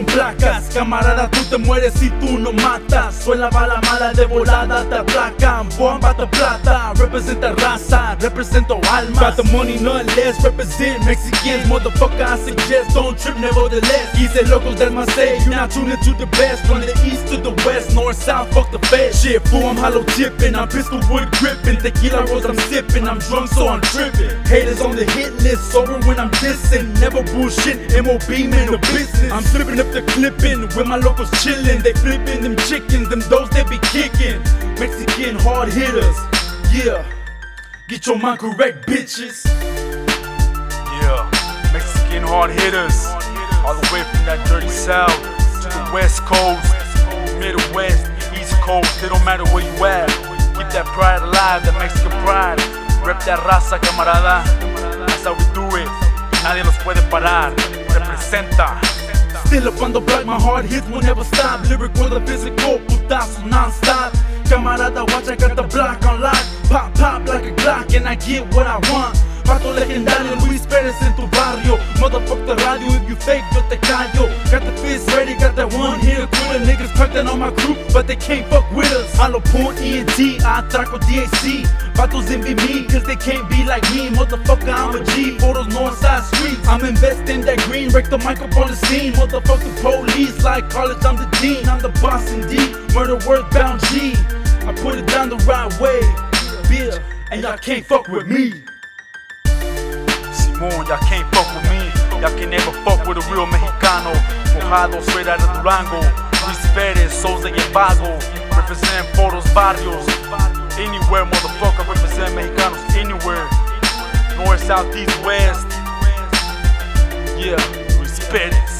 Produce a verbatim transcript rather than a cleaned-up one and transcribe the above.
con placas. Camarada, tú te mueres si tú no matas. Soy la bala mala, de volada te aplacan. Bomba de plata, representa raza, represento almas. Got the money, none less, represent Mexicans. Motherfucker, I suggest, don't trip, nevertheless. Easy locals, that's my say, you're not tuning to the best. From the east to the west, north, south, fuck the fed. Shit, fool, I'm hollow tipping, I'm pistol wood gripping. Tequila rolls, I'm sipping, I'm drunk, so I'm tripping. Haters on the hit list, sober when I'm dissing. Never bullshit, M O B, man, no business. I'm slipping up the clipping, with my locals chillin'. They flipping them chickens, them those they be kicking. Mexican hard hitters, yeah. Get your mind correct, bitches. Yeah, Mexican hard hitters, all the way from that dirty south to the west coast, Midwest, east coast. It don't matter where you at. Keep that pride alive, that Mexican pride. Rep that raza, camarada. That's how we do it. Nadie nos puede parar. Representa. Still up on the block, my hard hits will never stop. Lyric with a physical, putazo non-stop. Camarada, watch, I got the block on lock. Pop, pop like a Glock, and I get what I want. Pato legendario, Luis Pérez en tu barrio. Motherfuck the radio, if you fake, yo te callo. Got the fist ready, got that one hitter quitter. Niggas cracking on my crew, but they can't fuck with us. I lo point E N T, I atraco D A C. Patos envy me, cause they can't be like me. Motherfucker, I'm a G, photos north side streets. I'm investing that green, wreck the mic up on the scene. Motherfuck the police, like college, I'm the dean. I'm the boss indeed, murder worth bound G. I put it down the right way, yeah, and y'all can't fuck with me. Simón, y'all can't fuck with me. Y'all can never fuck with a real Mexicano. Mojado straight out of Durango. Luis Pérez, Souza y Vago. Represent for those barrios. Anywhere, motherfucker, represent Mexicanos anywhere. North, south, east, west. Yeah, Luis Pérez.